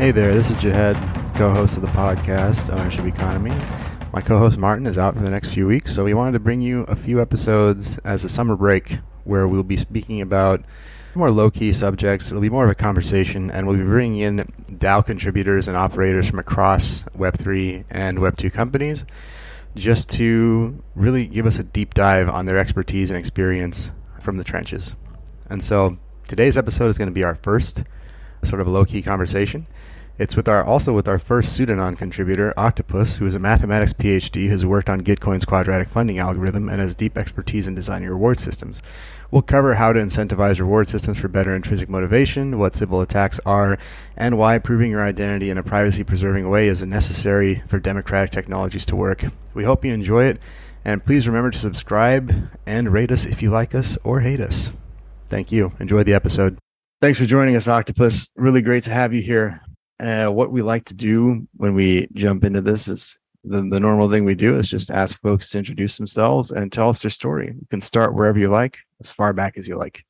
Hey there, this is Jahed, co-host of the podcast, Ownership Economy. My co-host Martin is out for the next few weeks, so we wanted to bring you a few episodes as a summer break where we'll be speaking about more low-key subjects. It'll be more of a conversation, and we'll be bringing in DAO contributors and operators from across Web3 and Web2 companies just to really give us a deep dive on their expertise and experience from the trenches. And so today's episode is going to be our first sort of a low-key conversation. It's with our first Pseudonon contributor, Octopus, who is a mathematics PhD who's worked on Gitcoin's quadratic funding algorithm and has deep expertise in designing reward systems. We'll cover how to incentivize reward systems for better intrinsic motivation, what Sybil attacks are, and why proving your identity in a privacy-preserving way is necessary for democratic technologies to work. We hope you enjoy it, and please remember to subscribe and rate us if you like us or hate us. Thank you. Enjoy the episode. Thanks for joining us, Octopus. Really great to have you here. What we like to do when we jump into this is the normal thing we do is just ask folks to introduce themselves and tell us their story. You can start wherever you like, as far back as you like.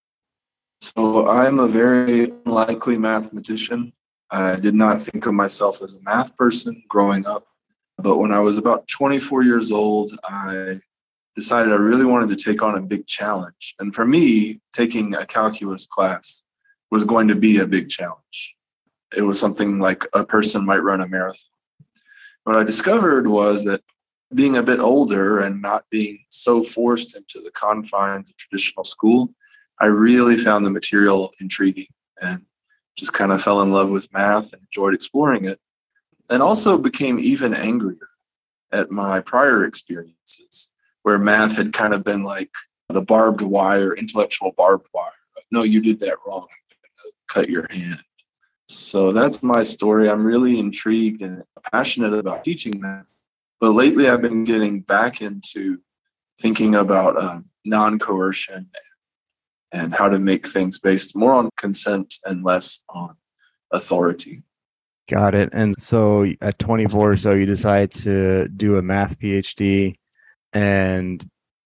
So I'm a very unlikely mathematician. I did not think of myself as a math person growing up. But when I was about 24 years old, I decided I really wanted to take on a big challenge. And for me, taking a calculus class was going to be a big challenge. It was something like a person might run a marathon. What I discovered was that being a bit older and not being so forced into the confines of traditional school, I really found the material intriguing and just kind of fell in love with math and enjoyed exploring it, and also became even angrier at my prior experiences where math had kind of been like the barbed wire, intellectual barbed wire. No, you did that wrong. I'm going to cut your hand. So that's my story. I'm really intrigued and passionate about teaching math. But lately I've been getting back into thinking about non-coercion and how to make things based more on consent and less on authority. Got it. And so at 24 or so, you decide to do a math PhD. And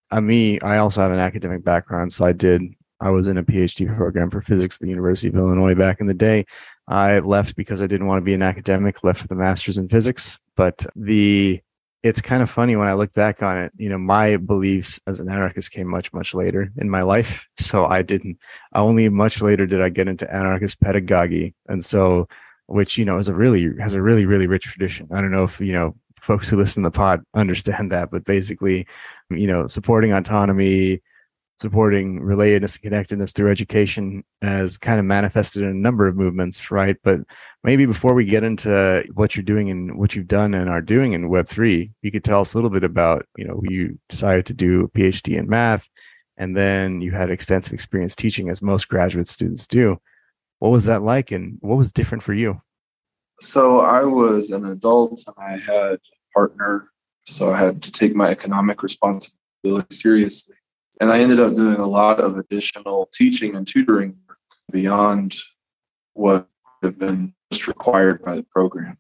I also have an academic background. So I was in a PhD program for physics at the University of Illinois back in the day. I left because I didn't want to be an academic, left with a master's in physics. But it's kind of funny when I look back on it, my beliefs as an anarchist came much, much later in my life. So only much later did I get into anarchist pedagogy. And so, which, has a really, really rich tradition. I don't know if, folks who listen to the pod understand that, but basically, supporting autonomy, supporting relatedness and connectedness through education as kind of manifested in a number of movements, right? But maybe before we get into what you're doing and what you've done and are doing in Web3, you could tell us a little bit about, you decided to do a PhD in math, and then you had extensive experience teaching, as most graduate students do. What was that like, and what was different for you? So I was an adult and I had a partner, so I had to take my economic responsibility seriously. And I ended up doing a lot of additional teaching and tutoring work beyond what would have been just required by the program.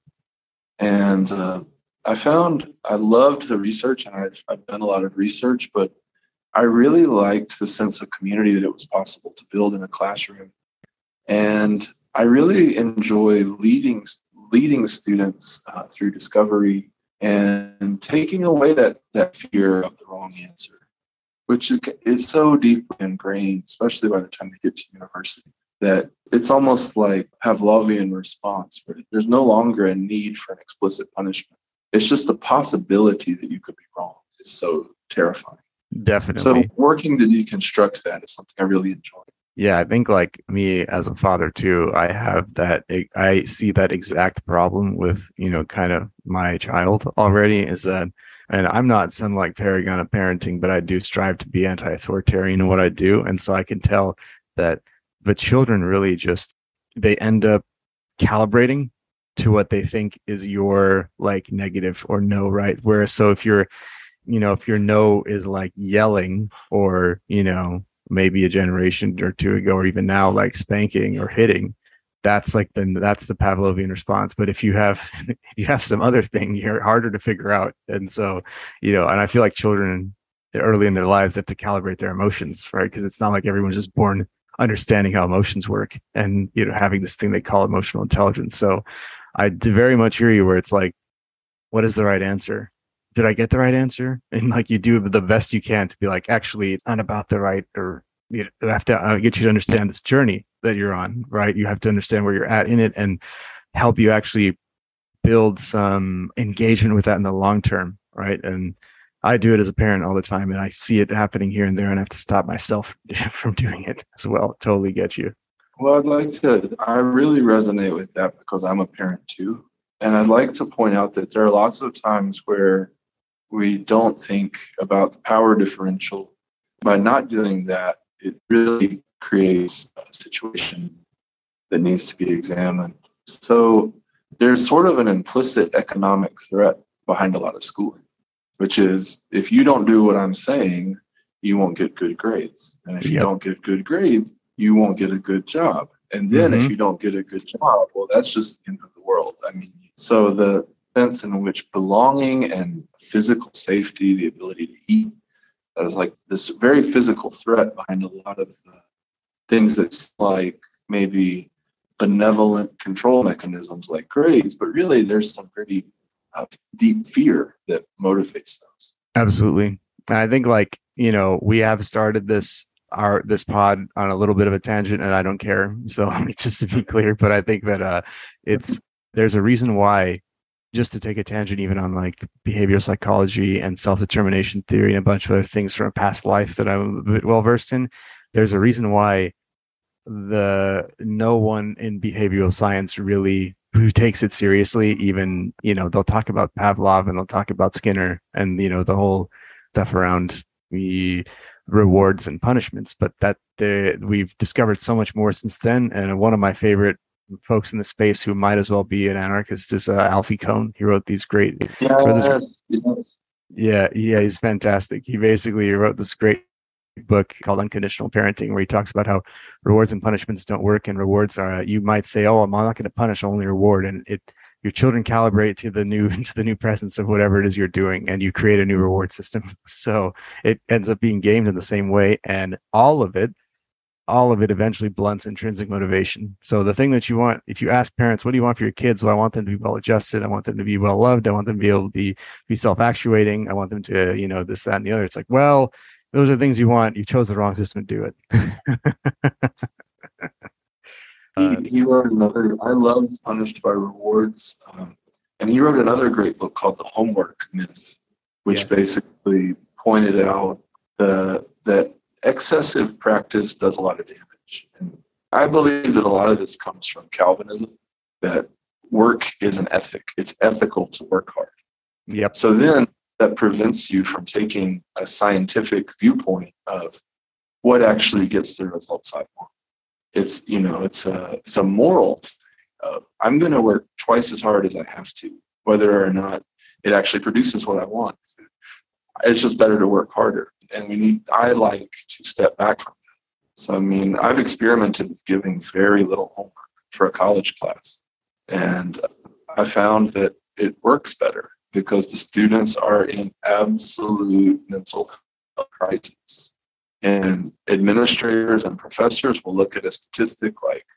And I found I loved the research, and I've done a lot of research, but I really liked the sense of community that it was possible to build in a classroom. And I really enjoy leading students through discovery and taking away that fear of the wrong answer, which is so deeply ingrained, especially by the time they get to university, that it's almost like Pavlovian response, where there's no longer a need for an explicit punishment. It's just the possibility that you could be wrong is so terrifying. Definitely. So working to deconstruct that is something I really enjoy. Yeah, I think like me as a father too, I see that exact problem with, kind of my child already, is that, and I'm not some like paragon of parenting, but I do strive to be anti-authoritarian in what I do. And so I can tell that the children really they end up calibrating to what they think is your like negative or no, right? Whereas so if your no is like yelling or, maybe a generation or two ago, or even now, like spanking or hitting, that's the Pavlovian response. But if you have some other thing, you're harder to figure out. And so, and I feel like children early in their lives have to calibrate their emotions, right? Because it's not like everyone's just born understanding how emotions work and, having this thing they call emotional intelligence. So I very much hear you where it's like, what is the right answer? Did I get the right answer? And like you do the best you can to be like, actually, it's not about the right, or I have to get you to understand this journey that you're on, right? You have to understand where you're at in it and help you actually build some engagement with that in the long term, right? And I do it as a parent all the time, and I see it happening here and there, and I have to stop myself from doing it as well. Totally get you. Well, I really resonate with that because I'm a parent too. And I'd like to point out that there are lots of times where we don't think about the power differential. By not doing that, it really creates a situation that needs to be examined. So there's sort of an implicit economic threat behind a lot of schooling, which is if you don't do what I'm saying, you won't get good grades. And if you don't get good grades, you won't get a good job. And then if you don't get a good job, well, that's just the end of the world. I mean, so the sense in which belonging and physical safety, the ability to eat, that is like this very physical threat behind a lot of things that's like maybe benevolent control mechanisms like grades, but really there's some pretty deep fear that motivates those. Absolutely. And I think we have started this pod on a little bit of a tangent, and I don't care. So just to be clear, but I think that there's a reason why, just to take a tangent even on like behavioral psychology and self-determination theory and a bunch of other things from a past life that I'm a bit well versed in, there's a reason why no one in behavioral science really who takes it seriously, even, they'll talk about Pavlov and they'll talk about Skinner and, the whole stuff around the rewards and punishments, but we've discovered so much more since then. And one of my favorite folks in the space who might as well be an anarchist is Alfie Kohn. He wrote these great, he's fantastic. He basically wrote this great book called Unconditional Parenting, where he talks about how rewards and punishments don't work, and rewards are, you might say, oh, I'm not going to punish, I'll only reward, and your children calibrate to the new presence of whatever it is you're doing, and you create a new reward system. So it ends up being gamed in the same way, and all of it eventually blunts intrinsic motivation. So the thing that you want, if you ask parents, what do you want for your kids? Well, I want them to be well adjusted. I want them to be well loved. I want them to be able to be self-actuating. I want them to, this, that, and the other. It's like, well, those are things you want. You chose the wrong system to do it. He wrote another, I love Punished by Rewards. And he wrote another great book called The Homework Myth, which basically pointed out that excessive practice does a lot of damage. And I believe that a lot of this comes from Calvinism, that work is an ethic. It's ethical to work hard. Yep. So then that prevents you from taking a scientific viewpoint of what actually gets the results I want. It's a moral thing. I'm going to work twice as hard as I have to, whether or not it actually produces what I want. It's just better to work harder. And I like to step back from that. So, I've experimented with giving very little homework for a college class. And I found that it works better because the students are in absolute mental health crisis. And administrators and professors will look at a statistic like,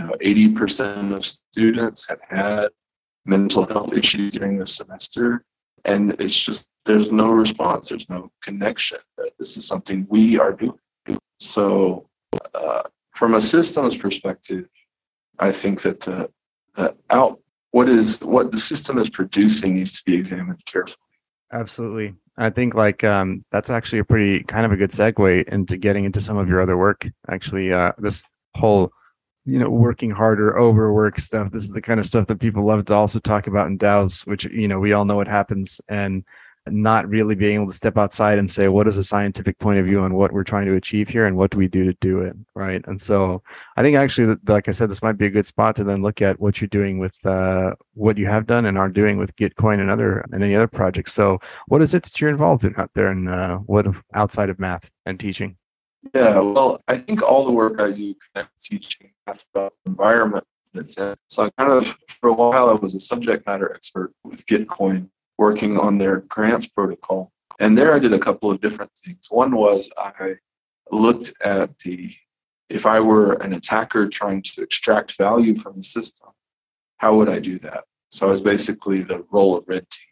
80% of students have had mental health issues during the semester. And it's just, there's no response. There's no connection. This is something we are doing. So from a systems perspective, I think that what the system is producing needs to be examined carefully. Absolutely. I think that's actually a pretty kind of a good segue into getting into some of your other work. Actually, this whole, working harder, overwork stuff. This is the kind of stuff that people love to also talk about in DAOs, which, we all know what happens, and not really being able to step outside and say, what is a scientific point of view on what we're trying to achieve here and what do we do to do it, right? And so I think actually, like I said, this might be a good spot to then look at what you're doing with what you have done and are doing with Gitcoin and any other projects. So what is it that you're involved in out there, and what outside of math and teaching? Yeah, well, I think all the work I do connects teaching math about the environment it's in. So I kind of, for a while, I was a subject matter expert with Gitcoin, working on their grants protocol. And there I did a couple of different things. One was I looked at the if I were an attacker trying to extract value from the system, how would I do that? So I was basically the role of red team.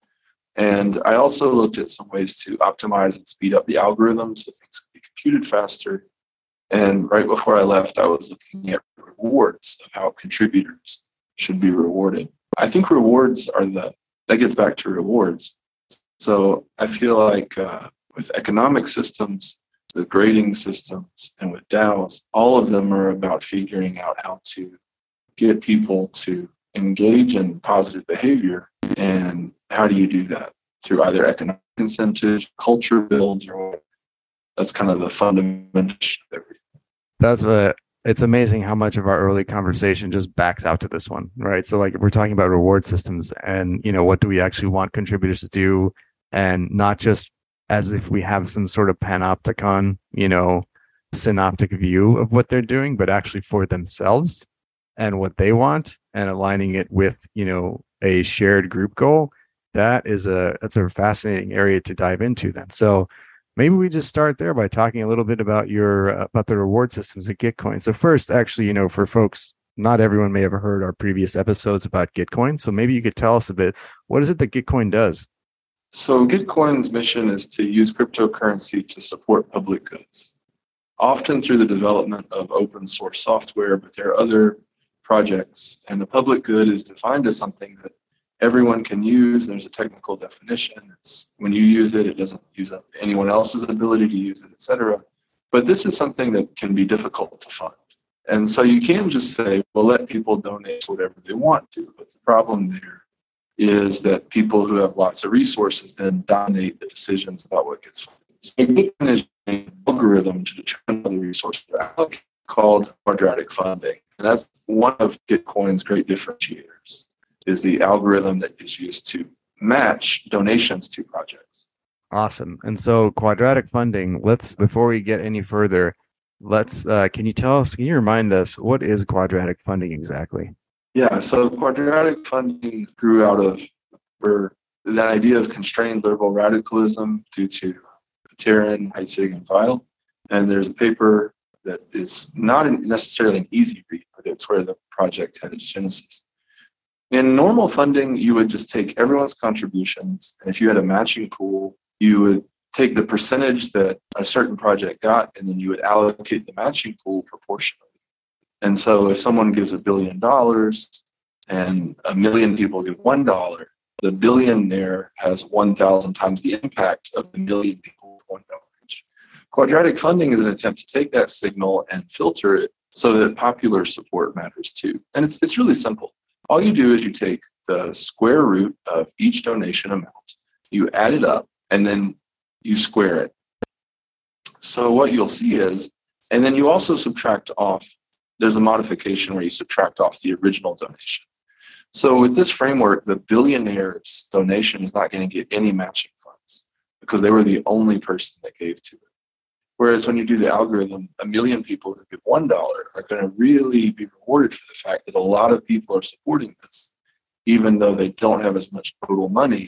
And I also looked at some ways to optimize and speed up the algorithm so things could be computed faster. And right before I left, I was looking at rewards of how contributors should be rewarded. I think rewards that gets back to rewards. So I feel like with economic systems, with grading systems, and with DAOs, all of them are about figuring out how to get people to engage in positive behavior. And how do you do that? Through either economic incentives, culture builds, or what? That's kind of the fundamental of everything. It's amazing how much of our early conversation just backs out to this one, right? So like we're talking about reward systems and, what do we actually want contributors to do? And not just as if we have some sort of panopticon, synoptic view of what they're doing, but actually for themselves and what they want and aligning it with, a shared group goal. That's a fascinating area to dive into then. So maybe we just start there by talking a little bit about about the reward systems at Gitcoin. So first, actually, for folks, not everyone may have heard our previous episodes about Gitcoin. So maybe you could tell us a bit, what is it that Gitcoin does? So Gitcoin's mission is to use cryptocurrency to support public goods, often through the development of open source software, but there are other projects, and the public good is defined as something that everyone can use. There's a technical definition. It's when you use it, it doesn't use up anyone else's ability to use it, etc. But this is something that can be difficult to fund. And so you can just say, well, let people donate whatever they want to. But the problem there is that people who have lots of resources then dominate the decisions about what gets funded. So Bitcoin is an algorithm to determine how the resources are allocated called quadratic funding. And that's one of Gitcoin's great differentiators, is the algorithm that is used to match donations to projects. Awesome. And so quadratic funding, before we get any further, can you remind us, what is quadratic funding exactly? Yeah, so quadratic funding grew out of that idea of constrained liberal radicalism due to Buterin, Heitzig, and Weil. And there's a paper that is not necessarily an easy read, but it's where the project had its genesis. In normal funding, you would just take everyone's contributions, and if you had a matching pool, you would take the percentage that a certain project got, and then you would allocate the matching pool proportionally. And so if someone gives $1 billion and 1 million people give $1, the billionaire has 1,000 times the impact of the million people with $1. Quadratic funding is an attempt to take that signal and filter it so that popular support matters too. And it's really simple. All you do is you take the square root of each donation amount, you add it up, and then you square it. So what you'll see is, and then you also subtract off, there's a modification where you subtract off the original donation. So with this framework, the billionaire's donation is not going to get any matching funds because they were the only person that gave to it. Whereas when you do the algorithm, 1 million people who give $1 are going to really be rewarded for the fact that a lot of people are supporting this, even though they don't have as much total money.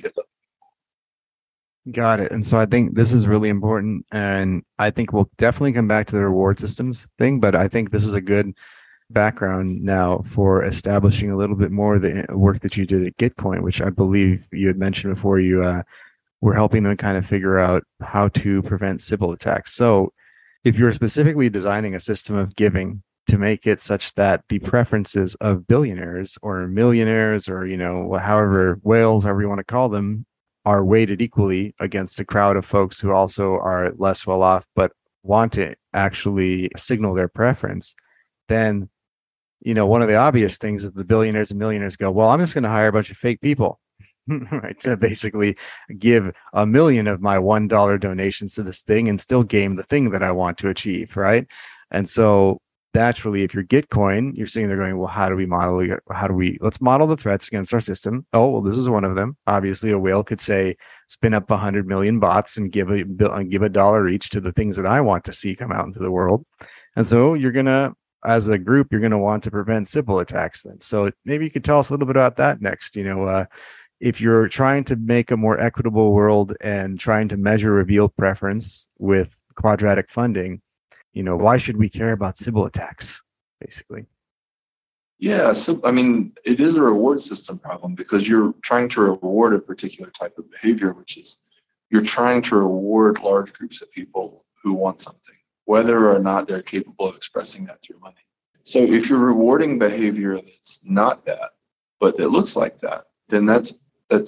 Got it. And so I think this is really important. And I think we'll definitely come back to the reward systems thing, but I think this is a good background now for establishing a little bit more of the work that you did at Gitcoin, which I believe you had mentioned before you were helping them kind of figure out how to prevent Sybil attacks. So if you're specifically designing a system of giving to make it such that the preferences of billionaires or millionaires or, however, whales, however you want to call them, are weighted equally against a crowd of folks who also are less well off but want to actually signal their preference, then, one of the obvious things is the billionaires and millionaires go, well, I'm just going to hire a bunch of fake people, right, to basically give 1 million of my $1 donations to this thing and still game the thing that I want to achieve, right? And so naturally, if you're Gitcoin, you're sitting there going, well, let's model the threats against our system. Oh, well, this is one of them. Obviously, a whale could say, spin up 100 million bots and give $1 each to the things that I want to see come out into the world. And so as a group, you're going to want to prevent Sybil attacks then. So maybe you could tell us a little bit about that next. If you're trying to make a more equitable world and trying to measure revealed preference with quadratic funding, why should we care about Sybil attacks, basically? Yeah, so I mean, it is a reward system problem because you're trying to reward a particular type of behavior, which is you're trying to reward large groups of people who want something, whether or not they're capable of expressing that through money. So if you're rewarding behavior that's not that, but that looks like that, then that's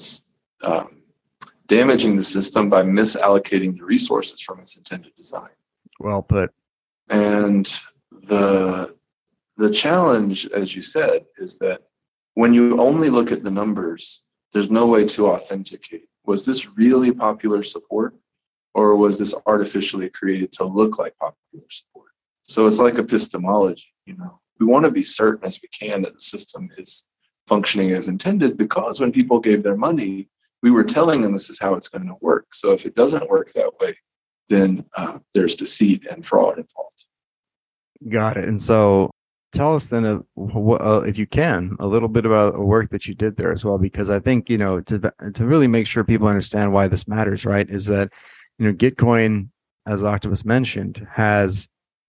damaging the system by misallocating the resources from its intended design. Well put. And the challenge, as you said, is that when you only look at the numbers, there's no way to authenticate. Was this really popular support, or was this artificially created to look like popular support? So it's like epistemology, We want to be certain as we can that the system is functioning as intended, because when people gave their money, we were telling them this is how it's going to work. So if it doesn't work that way, then there's deceit and fraud involved. Got it. And so tell us then, if you can, a little bit about the work that you did there as well, because I think, to really make sure people understand why this matters, right, is that, Gitcoin, as Octopus mentioned, is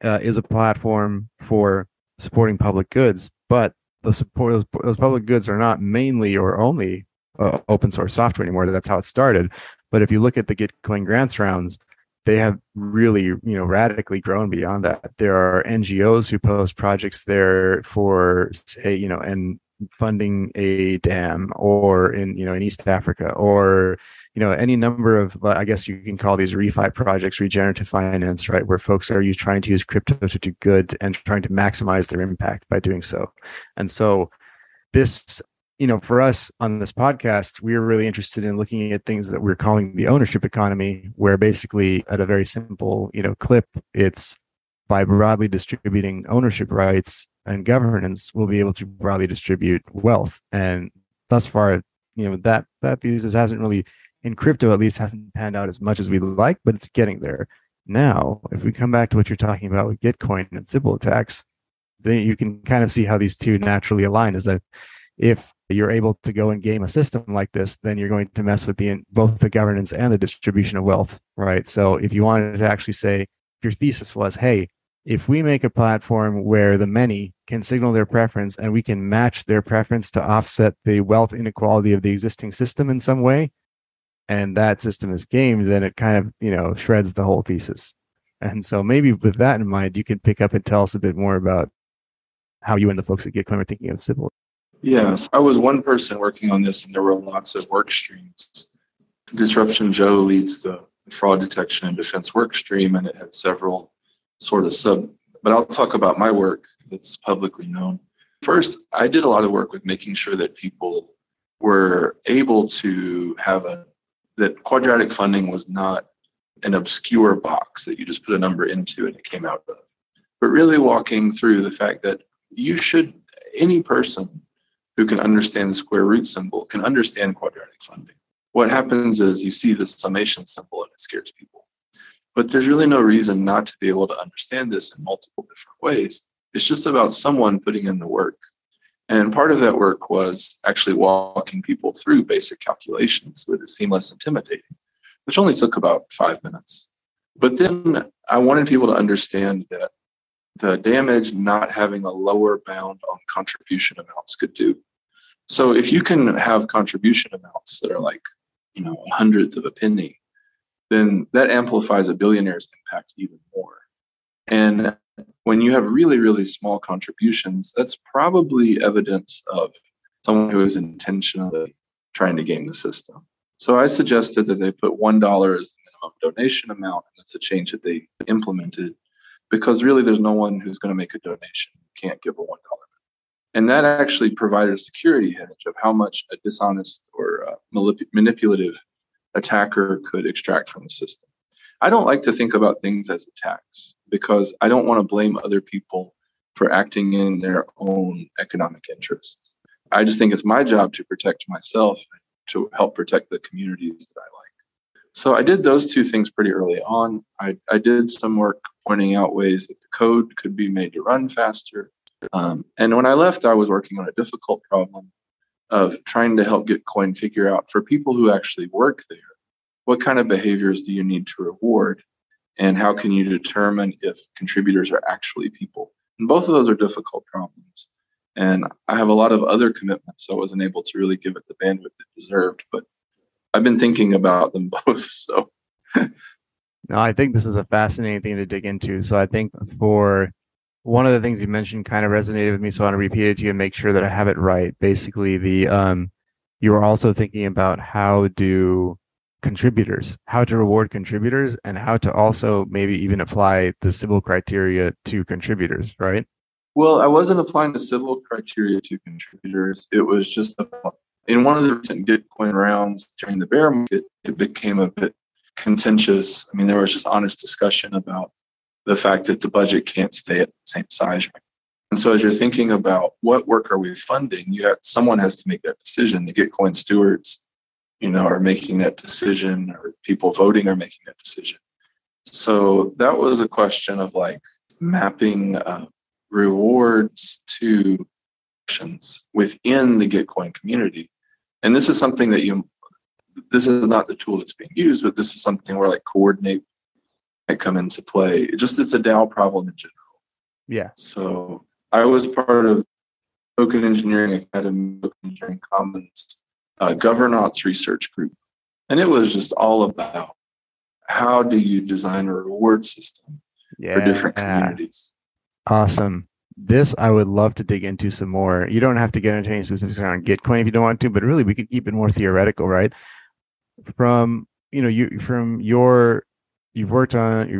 a platform for supporting public goods, but those public goods are not mainly or only open source software anymore. That's how it started. But if you look at the Gitcoin grants rounds, they have really, radically grown beyond that. There are NGOs who post projects there for, say, and funding a dam, or in East Africa, or any number of, I guess you can call these refi projects, regenerative finance, right, where folks are trying to use crypto to do good and trying to maximize their impact by doing so. And so this, for us on this podcast, we're really interested in looking at things that we're calling the ownership economy, where basically at a very simple, clip, it's by broadly distributing ownership rights and governance, we'll be able to broadly distribute wealth. And thus far, that thesis hasn't really, in crypto at least, hasn't panned out as much as we'd like, but it's getting there. Now, if we come back to what you're talking about with Gitcoin and Sybil attacks, then you can kind of see how these two naturally align, is that if you're able to go and game a system like this, then you're going to mess with both the governance and the distribution of wealth, right? So if you wanted to actually say, your thesis was, hey, if we make a platform where the many can signal their preference and we can match their preference to offset the wealth inequality of the existing system in some way, and that system is gamed, then it kind of, shreds the whole thesis. And so maybe with that in mind, you can pick up and tell us a bit more about how you and the folks at Gitcoin are thinking of Sybil. Yes, I was one person working on this, and there were lots of work streams. Disruption Joe leads the fraud detection and defense work stream, and it had several sort of but I'll talk about my work that's publicly known. First, I did a lot of work with making sure that people were able to that quadratic funding was not an obscure box that you just put a number into and it came out of, but really walking through the fact that any person who can understand the square root symbol can understand quadratic funding. What happens is you see the summation symbol and it scares people. But there's really no reason not to be able to understand this in multiple different ways. It's just about someone putting in the work. And part of that work was actually walking people through basic calculations so that it seemed less intimidating, which only took about 5 minutes. But then I wanted people to understand that the damage not having a lower bound on contribution amounts could do. So if you can have contribution amounts that are like, a 100th of a penny, then that amplifies a billionaire's impact even more. And when you have really, really small contributions, that's probably evidence of someone who is intentionally trying to game the system. So I suggested that they put $1 as the minimum donation amount, and that's a change that they implemented, because really there's no one who's going to make a donation who can't give a $1. And that actually provided a security hedge of how much a dishonest or manipulative attacker could extract from the system. I don't like to think about things as attacks because I don't want to blame other people for acting in their own economic interests. I just think it's my job to protect myself, to help protect the communities that I like. So I did those two things pretty early on. I did some work pointing out ways that the code could be made to run faster. And when I left, I was working on a difficult problem of trying to help Gitcoin figure out, for people who actually work there, what kind of behaviors do you need to reward? And how can you determine if contributors are actually people? And both of those are difficult problems. And I have a lot of other commitments, so I wasn't able to really give it the bandwidth it deserved. But I've been thinking about them both. So, no, I think this is a fascinating thing to dig into. So I think for one of the things you mentioned kind of resonated with me, so I want to repeat it to you and make sure that I have it right. Basically, you were also thinking about how to reward contributors, and how to also maybe even apply the civil criteria to contributors, right? Well, I wasn't applying the civil criteria to contributors. It was just about, in one of the recent Gitcoin rounds during the bear market, it became a bit contentious. I mean, there was just honest discussion about the fact that the budget can't stay at the same size. And so as you're thinking about what work are we funding, someone has to make that decision. The Gitcoin stewards, are making that decision, or people voting are making that decision. So that was a question of like mapping rewards to actions within the Gitcoin community. And this is something that this is not the tool that's being used, but this is something where like coordinate might come into play. It's a DAO problem in general. Yeah. So I was part of Token Engineering Academy, Token Engineering Commons, governance research group. And it was just all about how do you design a reward system for different communities. Awesome. This I would love to dig into some more. You don't have to get into any specifics on Gitcoin if you don't want to, but really we could keep it more theoretical, right? You've worked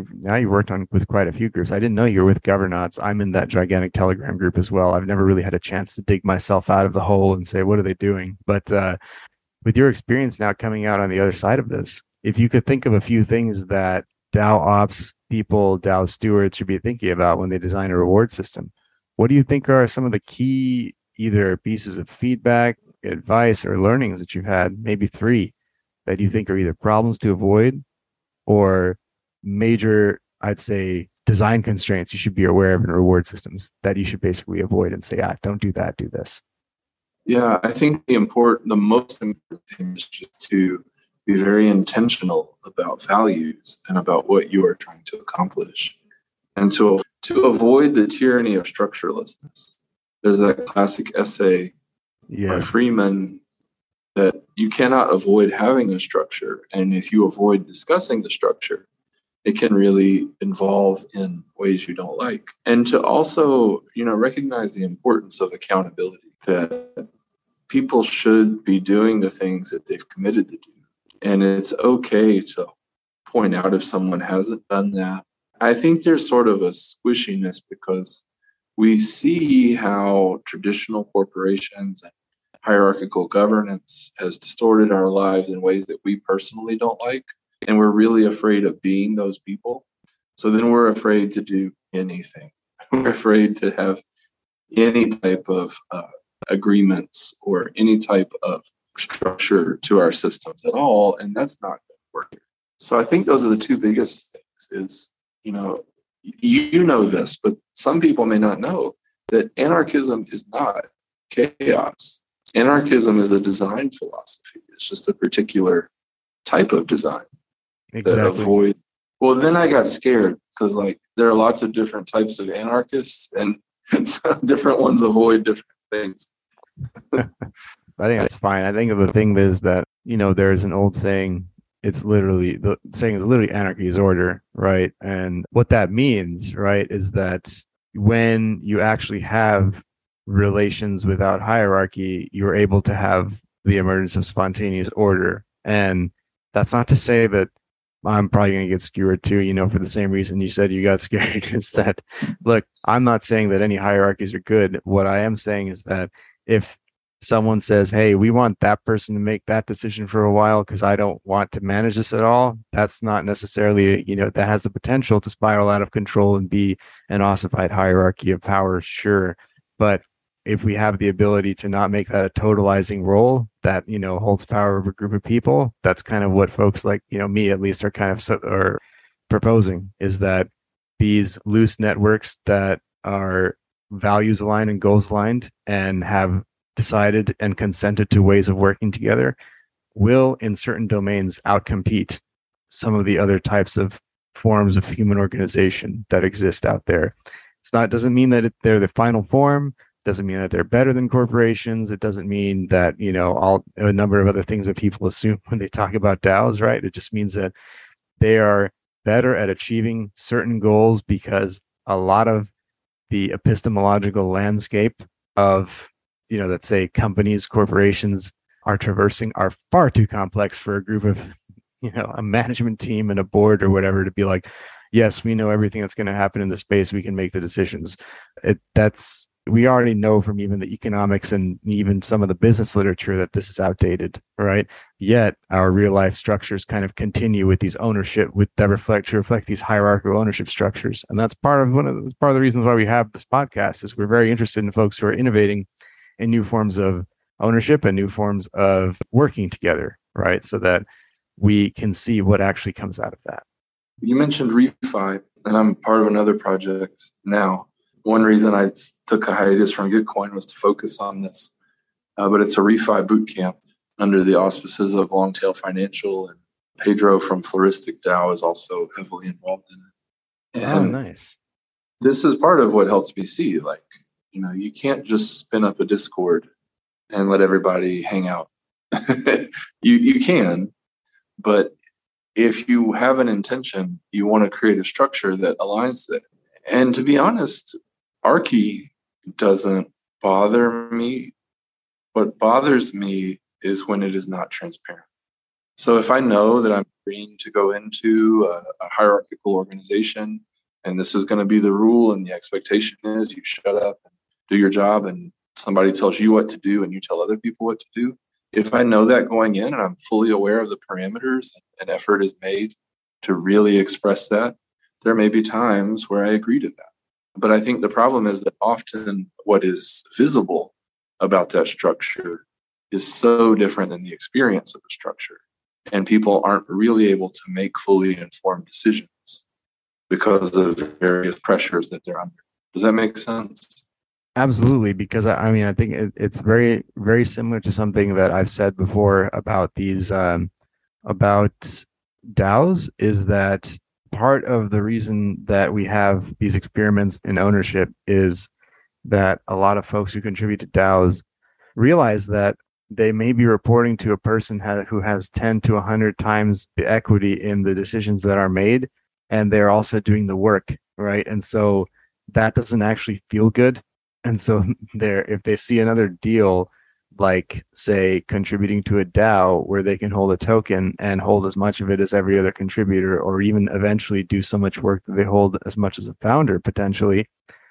on with quite a few groups. I didn't know you were with Governance. I'm in that gigantic Telegram group as well. I've never really had a chance to dig myself out of the hole and say, what are they doing? But with your experience now coming out on the other side of this, if you could think of a few things that DAO ops people, DAO stewards should be thinking about when they design a reward system, what do you think are some of the key either pieces of feedback, advice, or learnings that you've had, maybe 3, that you think are either problems to avoid or major, I'd say, design constraints you should be aware of in reward systems that you should basically avoid and say, don't do that, do this? Yeah, I think the most important thing is just to be very intentional about values and about what you are trying to accomplish. And to avoid the tyranny of structurelessness. There's that classic essay by Freeman that you cannot avoid having a structure. And if you avoid discussing the structure, it can really involve in ways you don't like. And to also, recognize the importance of accountability, that people should be doing the things that they've committed to do. And it's okay to point out if someone hasn't done that. I think there's sort of a squishiness because we see how traditional corporations and hierarchical governance has distorted our lives in ways that we personally don't like. And we're really afraid of being those people. So then we're afraid to do anything. We're afraid to have any type of agreements or any type of structure to our systems at all. And that's not going to work. So I think those are the 2 biggest things is, you know this, but some people may not know that anarchism is not chaos. Anarchism is a design philosophy. It's just a particular type of design. Exactly. Well, then I got scared because there are lots of different types of anarchists and different ones avoid different things. I think that's fine. I think the thing is that, there's an old saying, the saying is literally anarchy is order, right? And what that means, right, is that when you actually have relations without hierarchy, you're able to have the emergence of spontaneous order. And that's not to say that I'm probably going to get skewered too, for the same reason you said you got scared. Is that, look, I'm not saying that any hierarchies are good. What I am saying is that if someone says, hey, we want that person to make that decision for a while because I don't want to manage this at all, that's not necessarily, that has the potential to spiral out of control and be an ossified hierarchy of power, sure. But if we have the ability to not make that a totalizing role that, holds power over a group of people, that's kind of what folks like, me at least are kind of are proposing, is that these loose networks that are values aligned and goals aligned and have decided and consented to ways of working together will in certain domains outcompete some of the other types of forms of human organization that exist out there. Doesn't mean that they're the final form. Doesn't mean that they're better than corporations. It doesn't mean that, a number of other things that people assume when they talk about DAOs, right? It just means that they are better at achieving certain goals because a lot of the epistemological landscape of, let's say companies, corporations are traversing are far too complex for a group of, a management team and a board or whatever to be like, yes, we know everything that's going to happen in the space. We can make the decisions. We already know from even the economics and even some of the business literature that this is outdated, right? Yet our real life structures kind of continue with these ownership that reflect these hierarchical ownership structures. And that's part of the reasons why we have this podcast is we're very interested in folks who are innovating in new forms of ownership and new forms of working together, right? So that we can see what actually comes out of that. You mentioned refi, and I'm part of another project now. One reason I took a hiatus from Gitcoin was to focus on this, but it's a refi boot camp under the auspices of Longtail Financial, and Pedro from Floristic DAO is also heavily involved in it. And nice. This is part of what helps me see, you can't just spin up a Discord and let everybody hang out. You can, but if you have an intention, you want to create a structure that aligns that. And to be honest, Archie doesn't bother me. What bothers me is when it is not transparent. So if I know that I'm agreeing to go into a hierarchical organization and this is going to be the rule and the expectation is you shut up and do your job and somebody tells you what to do and you tell other people what to do. If I know that going in and I'm fully aware of the parameters and effort is made to really express that, there may be times where I agree to that. But I think the problem is that often what is visible about that structure is so different than the experience of the structure. And people aren't really able to make fully informed decisions because of various pressures that they're under. Does that make sense? Absolutely, because I think it's very, very similar to something that I've said before about these, about DAOs, is that part of the reason that we have these experiments in ownership is that a lot of folks who contribute to DAOs realize that they may be reporting to a person who has 10 to 100 times the equity in the decisions that are made, and they're also doing the work, right? And so that doesn't actually feel good. And so if they see another deal, like say contributing to a DAO where they can hold a token and hold as much of it as every other contributor, or even eventually do so much work that they hold as much as a founder potentially,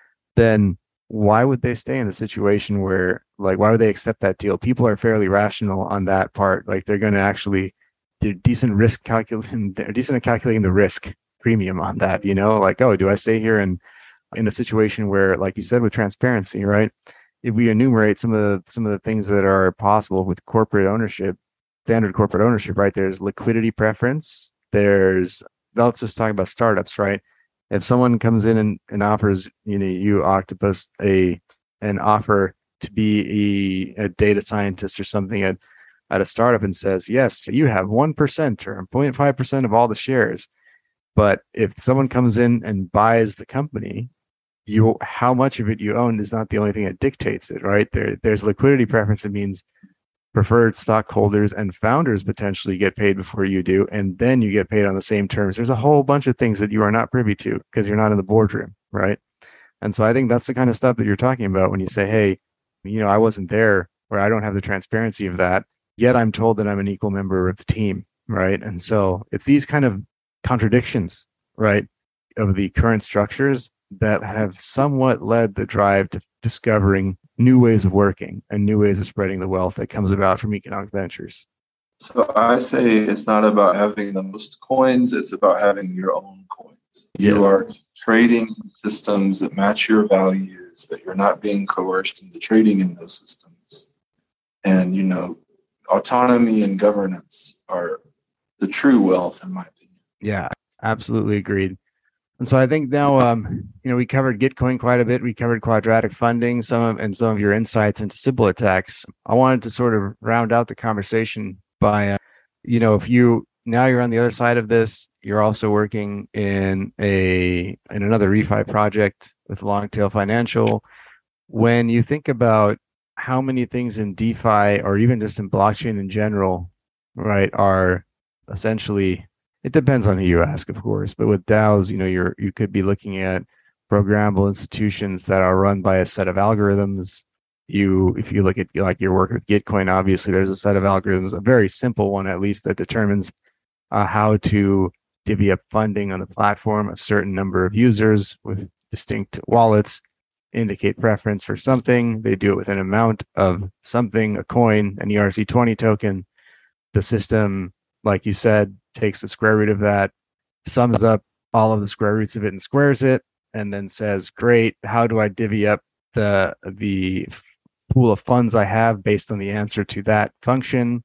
then why would they stay in a situation where, why would they accept that deal? People are fairly rational on that part. They're going to actually, they're decent at calculating the risk premium on that, oh, do I stay here and in a situation where, like you said, with transparency, right? If we enumerate some of the things that are possible with corporate ownership, standard corporate ownership, right? There's liquidity preference. Let's just talk about startups, right? If someone comes in and offers, you Octopus an offer to be a data scientist or something at a startup and says, yes, you have 1% or 0.5% of all the shares. But if someone comes in and buys the company, how much of it you own is not the only thing that dictates it, right? There's liquidity preference. It means preferred stockholders and founders potentially get paid before you do, and then you get paid on the same terms. There's a whole bunch of things that you are not privy to because you're not in the boardroom, right? And so I think that's the kind of stuff that you're talking about when you say, hey, I wasn't there, or I don't have the transparency of that, yet I'm told that I'm an equal member of the team, right? And so it's these kind of contradictions, right, of the current structures that have somewhat led the drive to discovering new ways of working and new ways of spreading the wealth that comes about from economic ventures. So I say it's not about having the most coins, it's about having your own coins. Yes. You are trading systems that match your values, that you're not being coerced into trading in those systems. And, autonomy and governance are the true wealth, in my opinion. Yeah, absolutely agreed. And so I think now, we covered Gitcoin quite a bit. We covered quadratic funding, some of your insights into Sybil attacks. I wanted to sort of round out the conversation by, if you now you're on the other side of this. You're also working in another refi project with Longtail Financial. When you think about how many things in DeFi or even just in blockchain in general, right, are essentially, it depends on who you ask, of course, but with DAOs, you could be looking at programmable institutions that are run by a set of algorithms. If you look at like your work with Gitcoin, obviously there's a set of algorithms, a very simple one at least, that determines how to divvy up funding on the platform. A certain number of users with distinct wallets indicate preference for something. They do it with an amount of something, a coin, an ERC20 token. The system, like you said, takes the square root of that, sums up all of the square roots of it and squares it, and then says, great, how do I divvy up the pool of funds I have based on the answer to that function?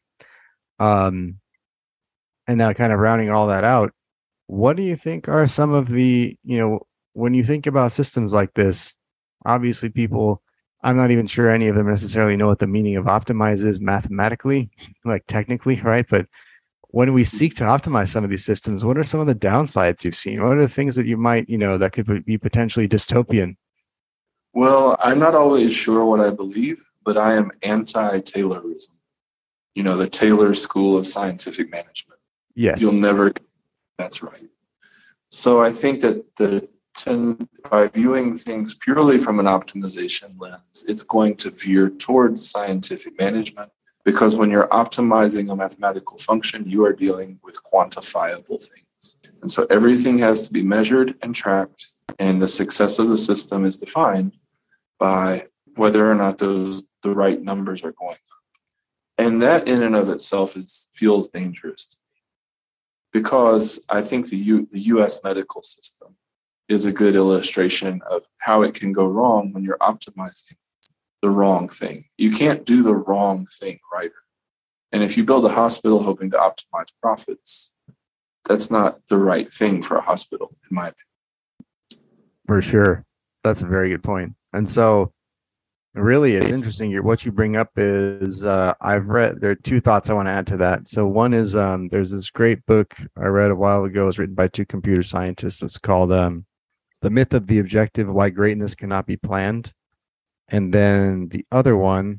And now kind of rounding all that out, what do you think are some of the, when you think about systems like this, obviously people, I'm not even sure any of them necessarily know what the meaning of optimize is mathematically, like technically, right? But when we seek to optimize some of these systems, what are some of the downsides you've seen? What are the things that you might, that could be potentially dystopian? Well, I'm not always sure what I believe, but I am anti-Taylorism. The Taylor School of Scientific Management. Yes. You'll never, that's right. So I think that by viewing things purely from an optimization lens, it's going to veer towards scientific management, because when you're optimizing a mathematical function, you are dealing with quantifiable things. And so everything has to be measured and tracked, and the success of the system is defined by whether or not the right numbers are going up. And that in and of itself feels dangerous, because I think the U.S. medical system is a good illustration of how it can go wrong when you're optimizing the wrong thing. You can't do the wrong thing right. And if you build a hospital hoping to optimize profits, that's not the right thing for a hospital, in my opinion. For sure. That's a very good point. And so really, it's interesting. What you bring up is I've read, there are two thoughts I want to add to that. So one is there's this great book I read a while ago. It was written by two computer scientists. It's called The Myth of the Objective, Why Greatness Cannot Be Planned. And then the other one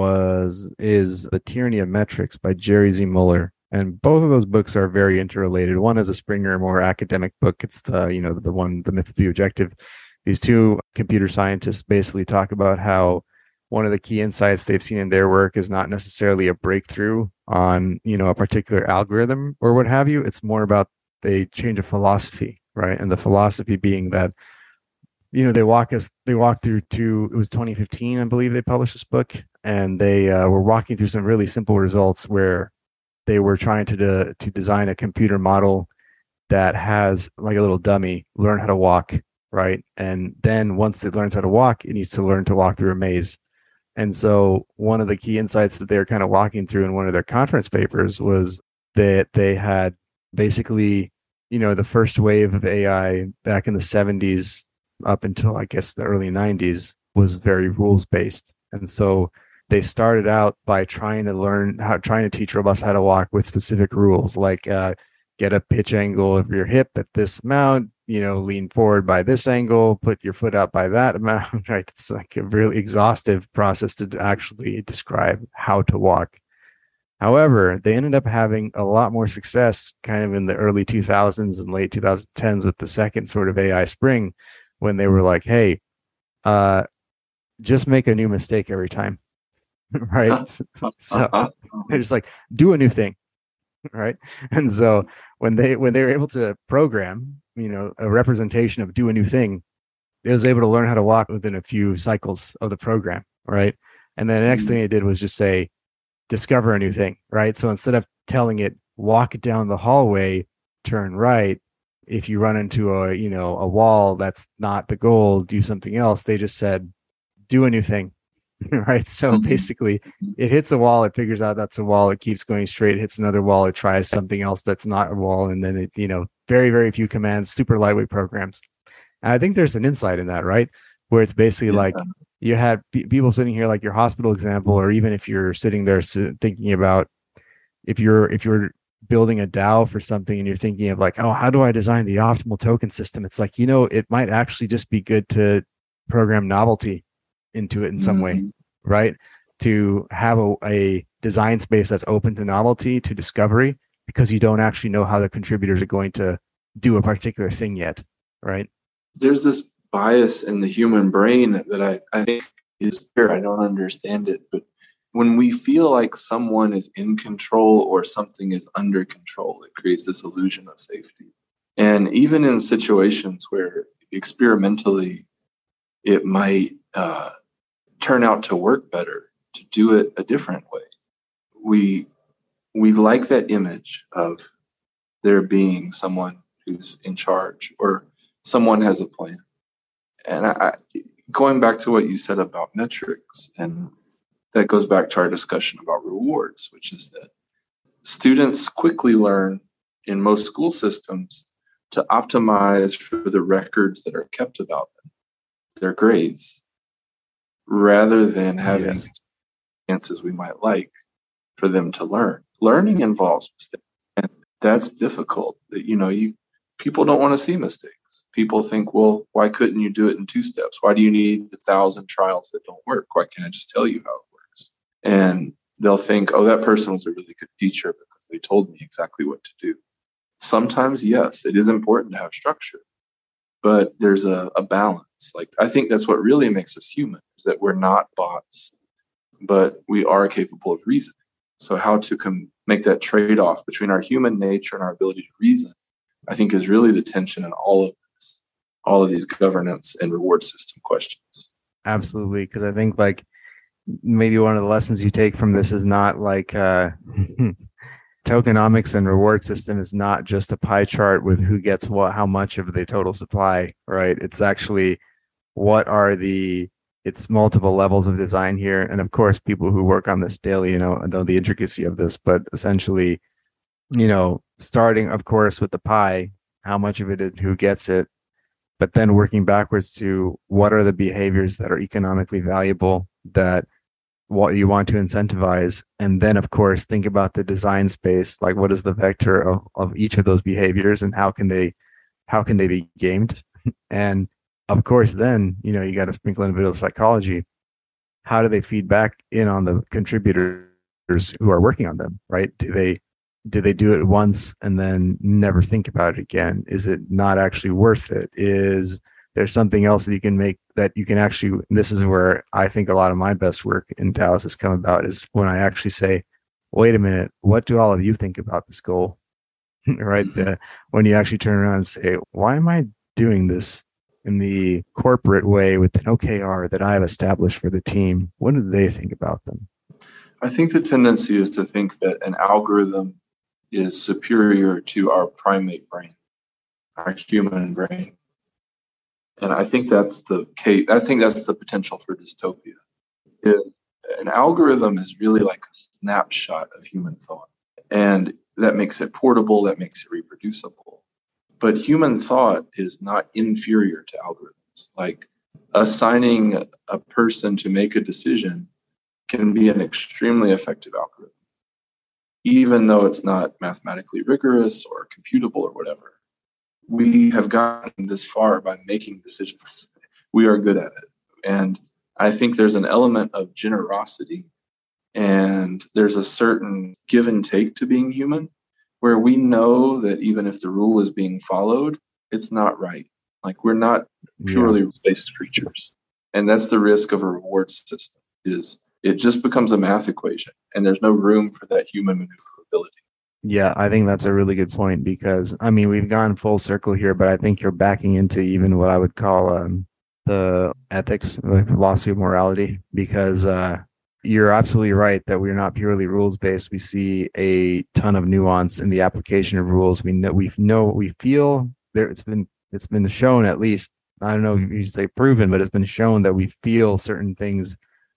is The Tyranny of Metrics by Jerry Z. Muller. And both of those books are very interrelated. One is a Springer, more academic book. It's the Myth of the Objective. These two computer scientists basically talk about how one of the key insights they've seen in their work is not necessarily a breakthrough on, a particular algorithm or what have you. It's more about they change a philosophy, right? And the philosophy being that, they walk through it was 2015, I believe they published this book, and they were walking through some really simple results where they were trying to design a computer model that has like a little dummy learn how to walk. Right. And then once it learns how to walk, it needs to learn to walk through a maze. And so one of the key insights that they were kind of walking through in one of their conference papers was that they had basically, the first wave of AI back in the 70s up until, I guess, the early 90s was very rules based. And so they started out by trying to teach robots how to walk with specific rules, like get a pitch angle of your hip at this amount, lean forward by this angle, put your foot out by that amount, right? It's like a really exhaustive process to actually describe how to walk. However, they ended up having a lot more success kind of in the early 2000s and late 2010s with the second sort of AI spring, when they were like, hey, just make a new mistake every time, right? So they're just like, do a new thing, right? And so when they were able to program, a representation of do a new thing, it was able to learn how to walk within a few cycles of the program, right? And then the next thing they did was just say, discover a new thing, right? So instead of telling it, walk down the hallway, turn right, if you run into a wall that's not the goal, do something else. They just said, do a new thing, right? So basically, it hits a wall, it figures out that's a wall, it keeps going straight, it hits another wall, it tries something else that's not a wall, and then it, very, very few commands, super lightweight programs. And I think there's an insight in that, right? Where it's basically like you had people sitting here, like your hospital example, or even if you're sitting there thinking about if you're building a DAO for something and you're thinking of like, oh, how do I design the optimal token system? It's like, it might actually just be good to program novelty into it in some way, right? To have a design space that's open to novelty, to discovery, because you don't actually know how the contributors are going to do a particular thing yet, right? There's this bias in the human brain that I think is there. I don't understand it, but when we feel like someone is in control or something is under control, it creates this illusion of safety. And even in situations where experimentally it might turn out to work better, to do it a different way, we like that image of there being someone who's in charge or someone has a plan. And going back to what you said about metrics, and that goes back to our discussion about rewards, which is that students quickly learn in most school systems to optimize for the records that are kept about them, their grades, rather than having chances we might like for them to learn. Learning involves mistakes, and that's difficult. People don't want to see mistakes. People think, well, why couldn't you do it in 2 steps? Why do you need 1,000 trials that don't work? Why can't I just tell you how it works? And they'll think, oh, that person was a really good teacher because they told me exactly what to do. Sometimes, yes, it is important to have structure, but there's a balance. Like, I think that's what really makes us human, is that we're not bots, but we are capable of reasoning. So how to make that trade-off between our human nature and our ability to reason, I think, is really the tension in all of these governance and reward system questions. Absolutely, because I think like maybe one of the lessons you take from this is not like tokenomics and reward system is not just a pie chart with who gets what, how much of the total supply, right? It's actually it's multiple levels of design here. And of course, people who work on this daily, know the intricacy of this, but essentially, starting, of course, with the pie, how much of it is who gets it, but then working backwards to what are the behaviors that are economically valuable, that what you want to incentivize. And then, of course, think about the design space, like what is the vector of each of those behaviors and how can they be gamed? And of course, then, you got to sprinkle in a bit of psychology. How do they feed back in on the contributors who are working on them, right? Do they do it once and then never think about it again? Is it not actually worth it? Is there something else that you can make that you can actually, this is where I think a lot of my best work in Taos has come about, is when I actually say, wait a minute, what do all of you think about this goal? Right? When you actually turn around and say, why am I doing this in the corporate way with an OKR that I have established for the team? What do they think about them? I think the tendency is to think that an algorithm is superior to our primate brain, our human brain. And I think that's the case. I think that's the potential for dystopia. An algorithm is really like a snapshot of human thought. And that makes it portable, that makes it reproducible. But human thought is not inferior to algorithms. Like, assigning a person to make a decision can be an extremely effective algorithm, even though it's not mathematically rigorous or computable or whatever. We have gotten this far by making decisions. We are good at it. And I think there's an element of generosity and there's a certain give and take to being human, where we know that even if the rule is being followed, it's not right. Like, we're not purely rule-based creatures. And that's the risk of a reward system, is it just becomes a math equation and there's no room for that human maneuverability. Yeah, I think that's a really good point, because we've gone full circle here, but I think you're backing into even what I would call the ethics, the philosophy of morality, because you're absolutely right that we're not purely rules based. We see a ton of nuance in the application of rules. We feel there. It's been shown, at least, I don't know if you say proven, but it's been shown that we feel certain things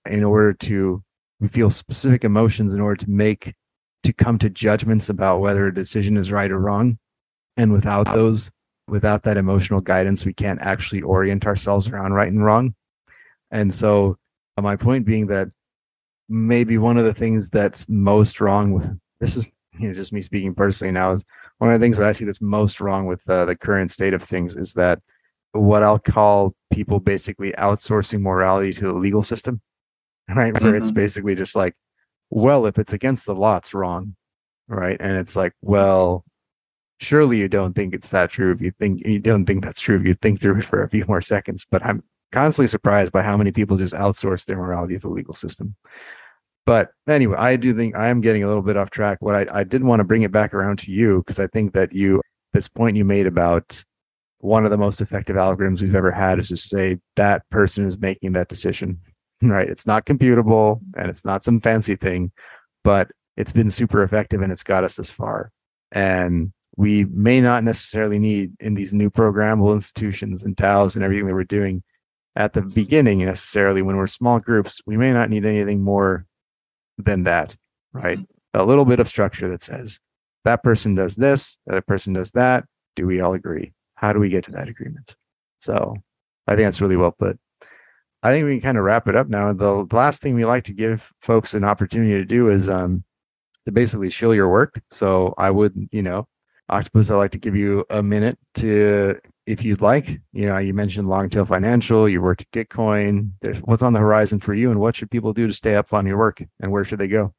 we feel specific emotions in order to come to judgments about whether a decision is right or wrong. And without that emotional guidance, we can't actually orient ourselves around right and wrong. And so my point being that maybe one of the things that's most wrong with this is just me speaking personally now, is one of the things that I see that's most wrong with the current state of things is that what I'll call people basically outsourcing morality to the legal system, right? Where it's Hmm. basically just like, well, if it's against the law, it's wrong, right? And it's like, well, surely you don't think it's that true if you don't think that's true if you think through it for a few more seconds. But I'm constantly surprised by how many people just outsource their morality to the legal system. But anyway, I do think I am getting a little bit off track. What I did want to bring it back around to you, because I think that this point you made about one of the most effective algorithms we've ever had is just say that person is making that decision, right? It's not computable and it's not some fancy thing, but it's been super effective and it's got us this far. And we may not necessarily need in these new programmable institutions and DAOs and everything that we're doing at the beginning necessarily when we're small groups, we may not need anything more than that, right? A little bit of structure that says that person does this, the other person does that. Do we all agree? How do we get to that agreement? So I think that's really well put. I think we can kind of wrap it up now. The last thing we like to give folks an opportunity to do is to basically show your work. So I would, Octopus, I'd like to give you a minute to, if you'd like, you mentioned Longtail Financial, you worked at Gitcoin. What's on the horizon for you and what should people do to stay up on your work and where should they go?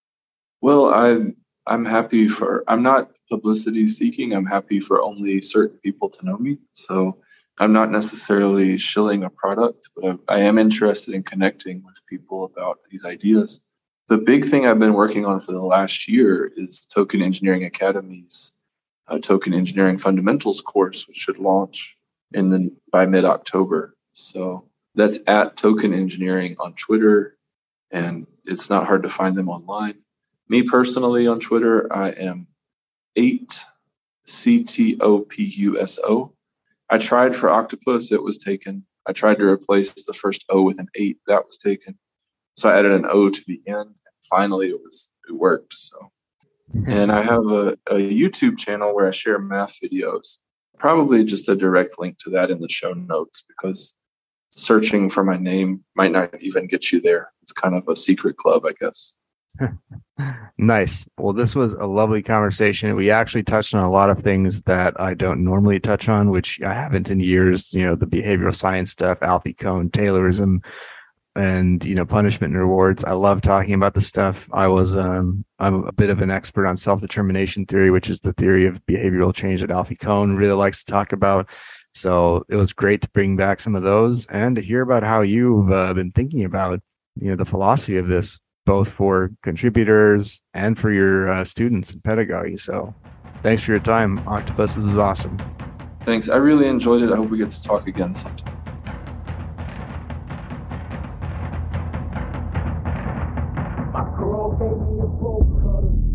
Well, I'm happy for, I'm not publicity seeking. I'm happy for only certain people to know me. So I'm not necessarily shilling a product, but I am interested in connecting with people about these ideas. The big thing I've been working on for the last year is Token Engineering Academy's Token Engineering Fundamentals course, which should launch by mid-October. So that's at Token Engineering on Twitter, and it's not hard to find them online. Me personally on Twitter, I am 8CTOPUSO. I tried for Octopus, it was taken. I tried to replace the first O with an 8, that was taken. So I added an O to the end, and finally it worked. So, and I have a YouTube channel where I share math videos. Probably just a direct link to that in the show notes because searching for my name might not even get you there. It's kind of a secret club, I guess. Nice. Well, this was a lovely conversation. We actually touched on a lot of things that I don't normally touch on, which I haven't in years. The behavioral science stuff, Alfie Kohn, Taylorism, and punishment and rewards. I love talking about this stuff. I'm a bit of an expert on self-determination theory, which is the theory of behavioral change that Alfie Kohn really likes to talk about. So it was great to bring back some of those and to hear about how you've been thinking about the philosophy of this, both for contributors and for your students in pedagogy. So thanks for your time, Octopus. This was awesome. Thanks. I really enjoyed it. I hope we get to talk again sometime. My girl gave me a bolt cutter.